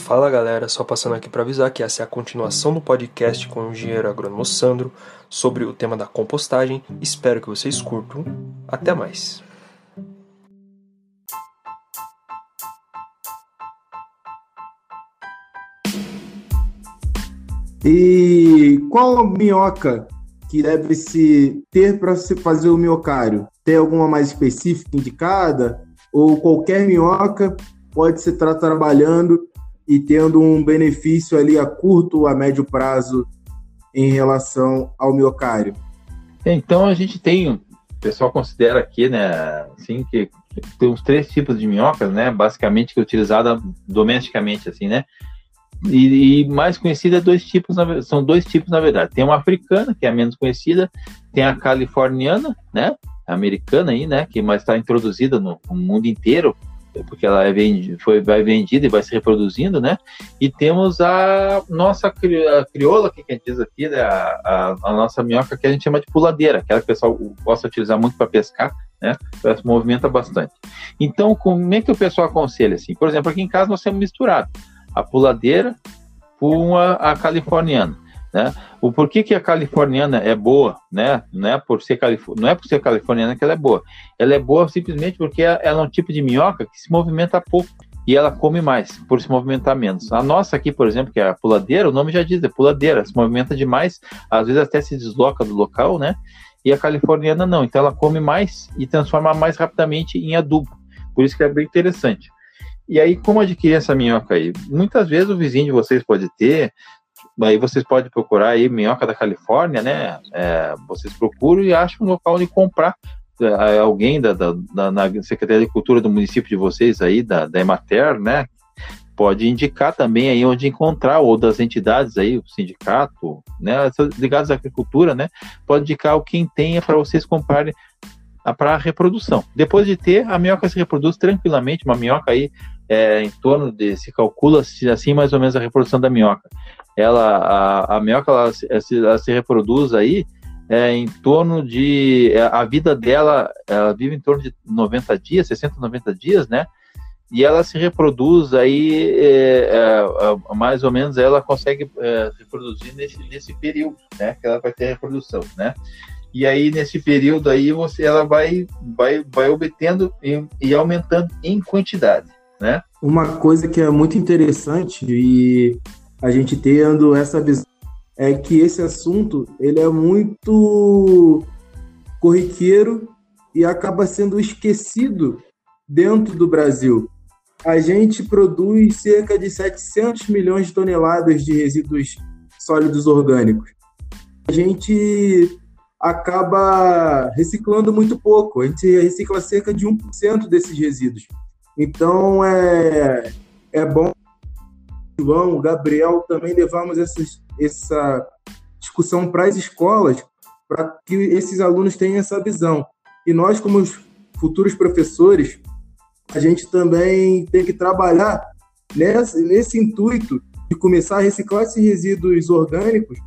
Fala galera, só passando aqui para avisar que essa é a continuação do podcast com o engenheiro agrônomo Sandro sobre o tema da compostagem. Espero que vocês curtam. Até mais! E qual a minhoca que deve se ter para se fazer o minhocário? Tem alguma mais específica indicada? Ou qualquer minhoca pode se estar trabalhando e tendo um benefício ali a curto ou a médio prazo em relação ao minhocário? Então a gente tem, o pessoal considera aqui, né, assim, que tem uns 3 tipos de minhocas, né, basicamente que é utilizada domesticamente, assim, né, e mais conhecida são 2 tipos na verdade. Tem uma africana, que é a menos conhecida, tem a californiana, né, a americana aí, né, que mais está introduzida no mundo inteiro, porque ela vai vendida e vai se reproduzindo, né? E temos a nossa crioula, que a gente diz aqui, né? a nossa minhoca, que a gente chama de puladeira, aquela que o pessoal gosta de utilizar muito para pescar, né? Ela se movimenta bastante. Então, como é que o pessoal aconselha assim? Por exemplo, aqui em casa nós temos misturado a puladeira com a californiana, né? O porquê que a californiana é boa, né? Não é por ser californiana que ela é boa. Ela é boa simplesmente porque ela é um tipo de minhoca que se movimenta pouco e ela come mais, por se movimentar menos. A nossa aqui, por exemplo, que é a puladeira, o nome já diz, é puladeira, se movimenta demais, às vezes até se desloca do local, né? E a californiana não, então ela come mais e transforma mais rapidamente em adubo. Por isso que é bem interessante. E aí, como adquirir essa minhoca aí? Muitas vezes o vizinho de vocês pode ter. Aí vocês podem procurar aí minhoca da Califórnia, né? Vocês procuram e acham um local onde comprar. Alguém na Secretaria de Agricultura do município de vocês aí, da Emater, né? Pode indicar também aí onde encontrar, ou das entidades aí, o sindicato, né? Ligados à agricultura, né? Pode indicar quem tenha para vocês comprarem para a reprodução. Depois de ter, a minhoca se reproduz tranquilamente. Uma minhoca aí em torno se calcula assim mais ou menos a reprodução da minhoca. A minhoca ela se reproduz aí em torno de... A vida dela, ela vive em torno de 90 dias, 60, 90 dias, né? E ela se reproduz aí, mais ou menos, ela consegue reproduzir nesse período, né? Que ela vai ter reprodução, né? E aí, nesse período aí, ela vai obtendo e aumentando em quantidade, né? Uma coisa que é muito interessante e a gente tendo essa visão é que esse assunto ele é muito corriqueiro e acaba sendo esquecido dentro do Brasil. A gente produz cerca de 700 milhões de toneladas de resíduos sólidos orgânicos. A gente acaba reciclando muito pouco. A gente recicla cerca de 1% desses resíduos. Então, é bom, João, Gabriel, também levarmos essa discussão para as escolas, para que esses alunos tenham essa visão. E nós, como os futuros professores, a gente também tem que trabalhar nesse intuito de começar a reciclar esses resíduos orgânicos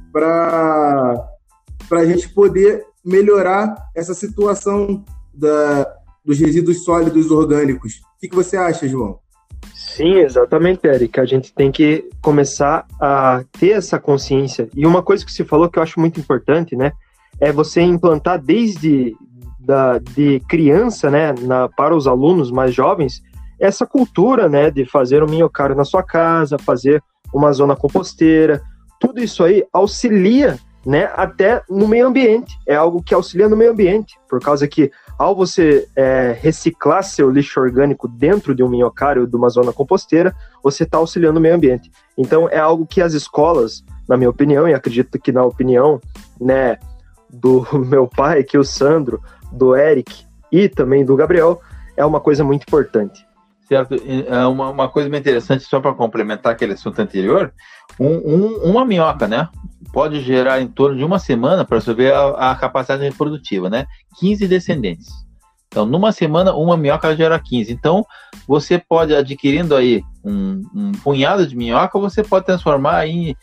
para a gente poder melhorar essa situação dos resíduos sólidos orgânicos. O que você acha, João? Sim, exatamente, Eric. A gente tem que começar a ter essa consciência. E uma coisa que você falou que eu acho muito importante, né, é você implantar desde de criança, né, para os alunos mais jovens, essa cultura, né, de fazer um minhocário na sua casa, fazer uma zona composteira. Tudo isso aí auxilia, né, até no meio ambiente. É algo que auxilia no meio ambiente, por causa que ao você reciclar seu lixo orgânico dentro de um minhocário, de uma zona composteira, você está auxiliando o meio ambiente. Então é algo que as escolas, na minha opinião, e acredito que na opinião, né, do meu pai, que é o Sandro, do Eric e também do Gabriel, é uma coisa muito importante. Certo, uma coisa bem interessante, só para complementar aquele assunto anterior, uma minhoca, né, pode gerar em torno de uma semana, para você ver a capacidade reprodutiva, né, 15 descendentes. Então, numa semana, uma minhoca gera 15. Então, você pode, adquirindo aí um punhado de minhoca, você pode transformar em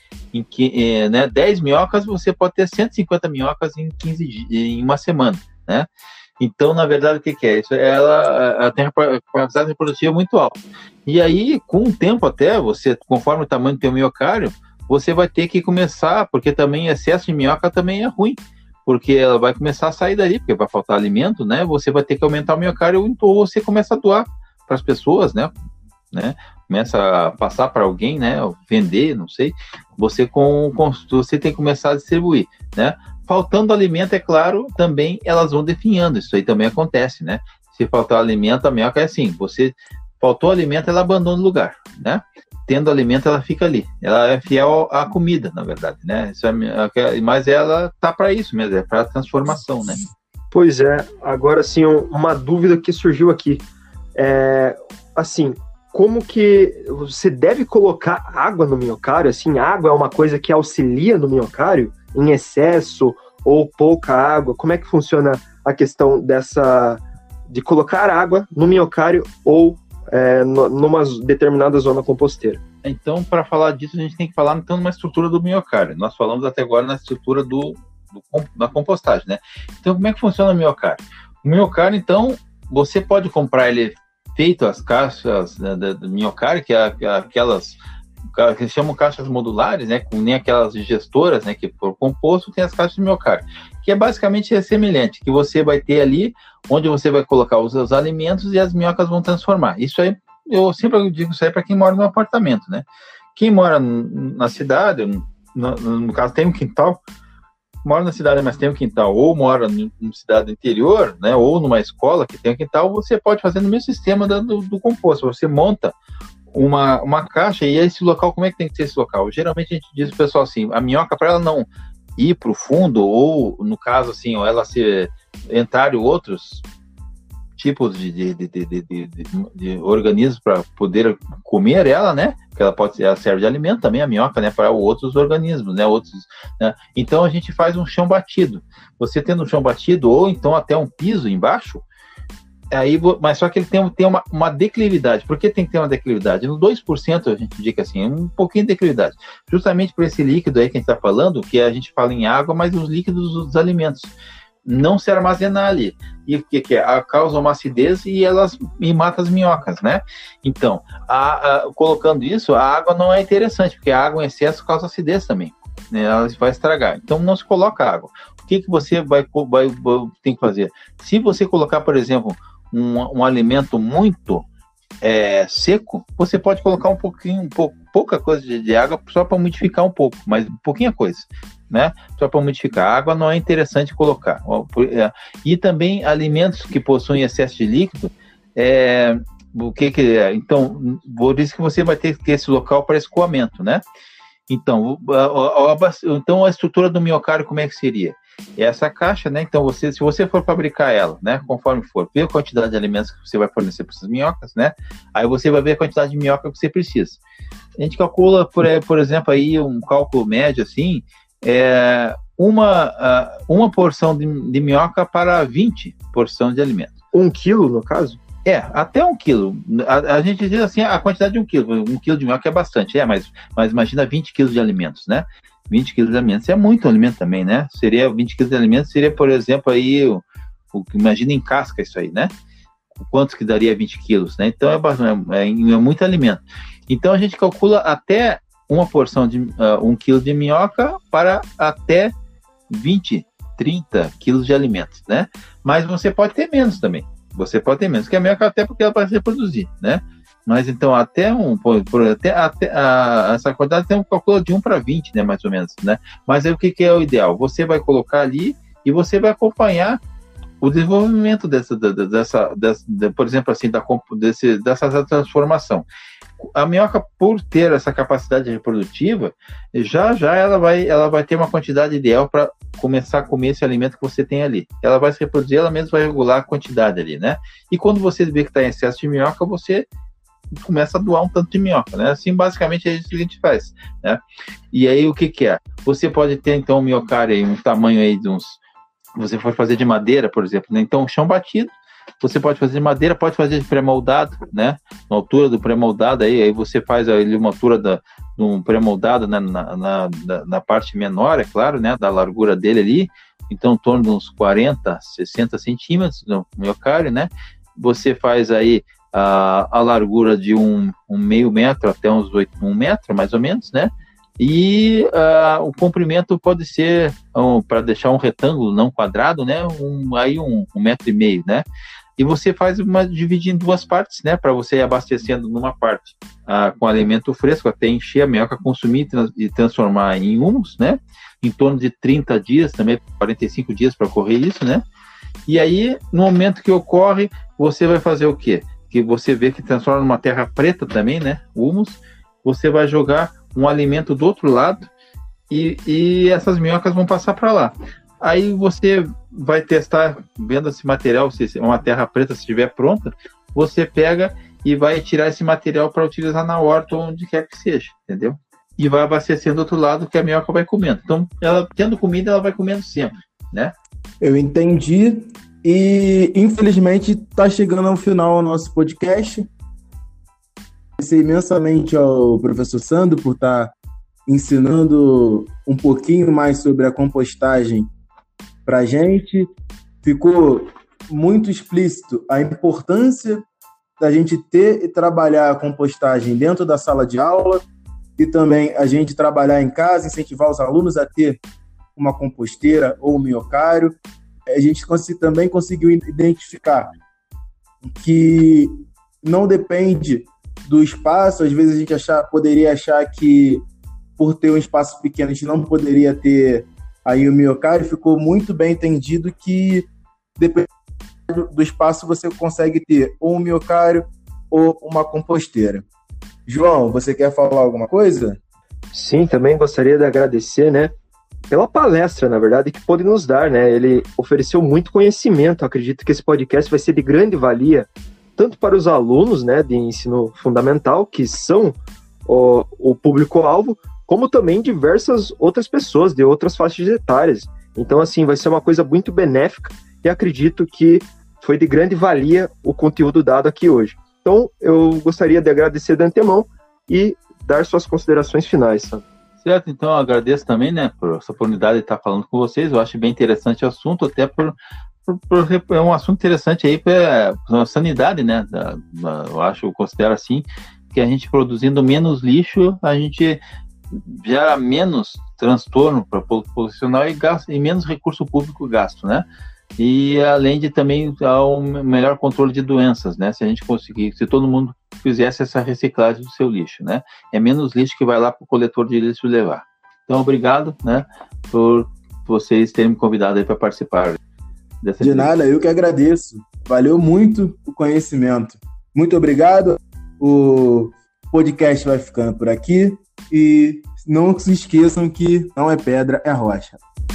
10 minhocas, você pode ter 150 minhocas em uma semana, né? Então, na verdade, o que é? Isso, ela tem a capacidade reprodutiva muito alta. E aí, com o tempo até, você, conforme o tamanho do teu miocárdio, você vai ter que começar, porque também excesso de minhoca também é ruim, porque ela vai começar a sair dali, porque vai faltar alimento, né? Você vai ter que aumentar o miocárdio, ou você começa a doar para as pessoas, né? Começa a passar para alguém, né? Vender, não sei. Você tem que começar a distribuir, né? Faltando alimento, é claro, também elas vão definhando. Isso aí também acontece, né? Se faltar alimento, a minhoca é assim: você faltou alimento, ela abandona o lugar, né? Tendo alimento, ela fica ali. Ela é fiel à comida, na verdade, né? Mas ela tá para isso mesmo, é para transformação, né? Pois é. Agora, sim, uma dúvida que surgiu aqui. Assim, como que você deve colocar água no miocárdio? Assim, água é uma coisa que auxilia no miocárdio? Em excesso ou pouca água? Como é que funciona a questão de colocar água no miocárdio ou numa determinada zona composteira? Então, para falar disso, a gente tem que falar então numa estrutura do miocárdio. Nós falamos até agora na estrutura da compostagem, né? Então, como é que funciona o miocárdio? O miocárdio, então, você pode comprar ele feito, as caixas, né, do miocárdio, que é aquelas que se chamam caixas modulares, né, com nem aquelas digestoras, né, que por composto tem as caixas de miocárdio, que é basicamente semelhante, que você vai ter ali, onde você vai colocar os alimentos e as minhocas vão transformar. Isso aí, eu sempre digo isso aí para quem mora no apartamento, né? Quem mora na cidade, no caso tem um quintal, mora na cidade, mas tem um quintal, ou mora numa cidade do interior, né, ou numa escola que tem um quintal, você pode fazer no mesmo sistema do composto. Você monta uma caixa, e esse local, como é que tem que ser esse local? Geralmente a gente diz pro pessoal assim, a minhoca, para ela não ir para o fundo, ou no caso assim, ou ela se entrar em outros tipos de organismos para poder comer ela, né? Que ela serve de alimento também, a minhoca, né? Para outros organismos, né? Né? Então a gente faz um chão batido. Você tendo um chão batido, ou então até um piso embaixo, mas só que ele tem uma declividade. Por que tem que ter uma declividade? No 2% a gente indica assim, um pouquinho de declividade. Justamente por esse líquido aí que a gente está falando, que a gente fala em água, mas os líquidos dos alimentos não se armazenar ali. E o que é? Causa uma acidez e mata as minhocas, né? Então, colocando isso, a água não é interessante, porque a água em excesso causa acidez também, né? Ela vai estragar. Então, não se coloca água. O que você tem que fazer? Se você colocar, por exemplo, um alimento muito seco, você pode colocar pouca coisa de água só para umidificar um pouco, mas pouquinha coisa, né? Só para umidificar. A água não é interessante colocar. E também alimentos que possuem excesso de líquido, o que é? Então, por isso que você vai ter que ter esse local para escoamento, né? Então, a estrutura do miocárdio, como é que seria? Essa caixa, né? Então, se você for fabricar ela, né? Conforme for, ver a quantidade de alimentos que você vai fornecer para essas minhocas, né? Aí você vai ver a quantidade de minhoca que você precisa. A gente calcula, por exemplo, aí um cálculo médio, assim, uma porção de minhoca para 20 porções de alimento. 1 quilo, no caso? Até 1 quilo. A gente diz assim, a quantidade de 1 quilo. 1 quilo de minhoca é bastante, mas imagina 20 quilos de alimentos, né? 20 quilos de alimentos é muito alimento também, né? 20 quilos de alimentos seria, por exemplo, aí, imagina em casca isso aí, né? Quanto que daria 20 quilos, né? Então é muito alimento. Então a gente calcula até uma porção de 1 quilo de minhoca para até 20, 30 quilos de alimentos, né? Mas você pode ter menos também. Você pode ter menos, que a minhoca até porque ela vai se reproduzir, né? Mas então essa quantidade tem um cálculo de 1 para 20, né, mais ou menos, né? Mas aí o que é o ideal? Você vai colocar ali e você vai acompanhar o desenvolvimento por exemplo, assim, dessa transformação. A minhoca, por ter essa capacidade reprodutiva, já ela vai ter uma quantidade ideal para começar a comer esse alimento que você tem ali. Ela vai se reproduzir, ela mesma vai regular a quantidade ali, né? E quando você vê que está em excesso de minhoca, você começa a doar um tanto de minhoca, né? Assim, basicamente é isso que a gente faz, né? E aí, o que é? Você pode ter, então, um miocárdio aí, um tamanho aí de você pode fazer de madeira, por exemplo, né? Então, chão batido, você pode fazer de madeira, pode fazer de pré-moldado, né? Na altura do pré-moldado, aí você faz ali uma altura de um pré-moldado, né? na parte menor, é claro, né? Da largura dele ali, então em torno de uns 40, 60 centímetros no miocárdio, né? Você faz aí a largura de um meio metro até uns 1 metro, mais ou menos, né? E o comprimento pode ser, para deixar um retângulo não quadrado, né? Aí 1,5 metro, né? E você faz dividir em 2 partes, né? Para você ir abastecendo numa parte com alimento fresco até encher a minhoca, consumir e transformar em humus, né? Em torno de 30 dias, também 45 dias para ocorrer isso, né? E aí, no momento que ocorre, você vai fazer o quê? Que você vê que transforma numa terra preta também, né? Humus. Você vai jogar um alimento do outro lado e essas minhocas vão passar para lá. Aí você vai testar, vendo esse material, se uma terra preta estiver pronta, você pega e vai tirar esse material para utilizar na horta ou onde quer que seja, entendeu? E vai abastecendo do outro lado que a minhoca vai comendo. Então, ela tendo comida, ela vai comendo sempre, né? Eu entendi. E, infelizmente, está chegando ao final o nosso podcast. Agradecer imensamente ao professor Sandro por estar ensinando um pouquinho mais sobre a compostagem para a gente. Ficou muito explícito a importância da gente ter e trabalhar a compostagem dentro da sala de aula e também a gente trabalhar em casa, incentivar os alunos a ter uma composteira ou um miocário. A gente também conseguiu identificar que não depende do espaço. Às vezes a gente poderia achar que por ter um espaço pequeno a gente não poderia ter aí o miocário. Ficou muito bem entendido que dependendo do espaço você consegue ter ou um miocário ou uma composteira. João, você quer falar alguma coisa? Sim, também gostaria de agradecer, né, pela palestra, na verdade, que pôde nos dar, né? Ele ofereceu muito conhecimento. Acredito que esse podcast vai ser de grande valia, tanto para os alunos, né, de ensino fundamental, que são o público-alvo, como também diversas outras pessoas de outras faixas etárias. Então, assim, vai ser uma coisa muito benéfica e acredito que foi de grande valia o conteúdo dado aqui hoje. Então, eu gostaria de agradecer de antemão e dar suas considerações finais, sabe? Certo, então eu agradeço também, né, por essa oportunidade de estar falando com vocês. Eu acho bem interessante o assunto, até é um assunto interessante aí para a sanidade, né? Eu considero assim, que a gente produzindo menos lixo, a gente gera menos transtorno para o profissional e menos recurso público gasto, né? E além de também dar um melhor controle de doenças, né? Se a gente conseguir, se todo mundo fizesse essa reciclagem do seu lixo, né? É menos lixo que vai lá para o coletor de lixo levar. Então, obrigado, né, por vocês terem me convidado aí para participar dessa De nada, eu que agradeço. Valeu muito o conhecimento. Muito obrigado. O podcast vai ficando por aqui e não se esqueçam que não é pedra, é rocha.